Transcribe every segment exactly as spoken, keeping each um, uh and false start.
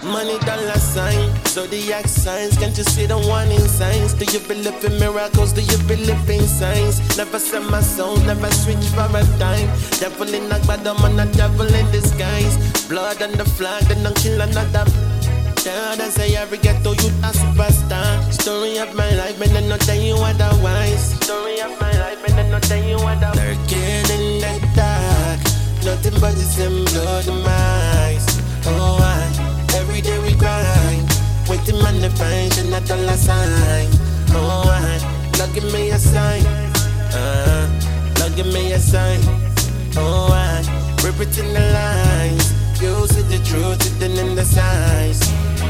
Money dollar sign, zodiac signs. Can't you see the warning signs? Do you believe in miracles? Do you believe in signs? Never sell my soul, never switch for a dime. Devil in a bad man, a devil in disguise. Blood on the flag, then don't kill another. Yeah, they say every ghetto you a superstar. Story of my life, and then not tell you otherwise. Story of my life, and then not tell you otherwise. Lurking in the dark, nothing but the same blood in my eyes. Oh, I. Every day we grind, waiting on the find and not dollar sign. Oh, I, Lord give me a sign. Uh, Lord give me a sign. Oh, I, rip it in the lines. You see the truth hidden in the signs.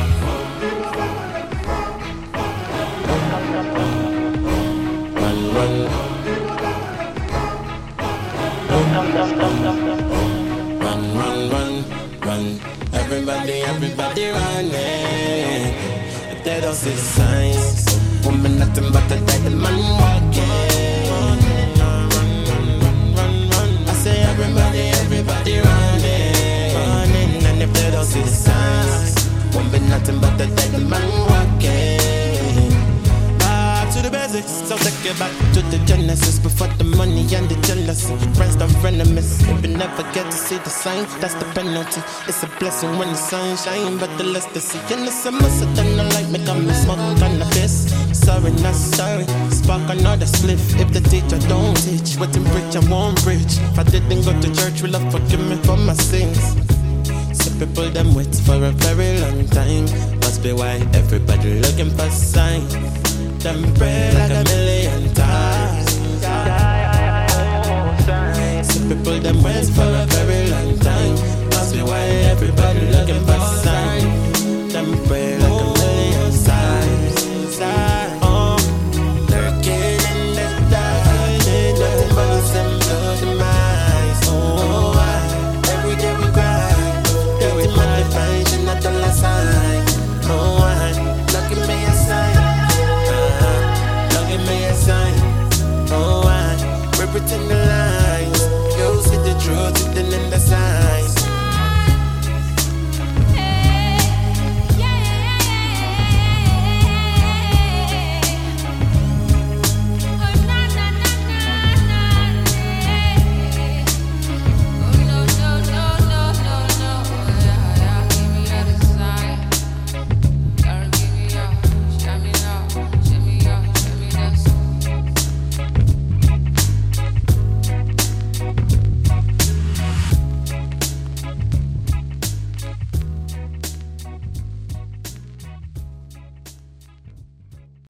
Run, run. Run, run, run, run. Everybody, everybody running. If they don't see the signs, woman nothing but a dead man walking. Run, run, run, run, run. I say everybody, everybody running, running. And if they don't see the signs, woman nothing but a dead man walking. Back to the basics, so take it back to the genesis. Before the money and the jealousy, friends don't frenemies. If you never get to see the sign, that's the penalty. It's a blessing when the sun shine, but the less to see. And it's a must have done the light, make me smoke cannabis. Sorry, not sorry, spark another spliff. If the teacher don't teach, what in bridge I won't bridge. If I didn't go to church, will I forgive me for my sins? Some people them wait for a very long time. Must be why everybody looking for signs. Them pray like a million times. Some people them wait for a very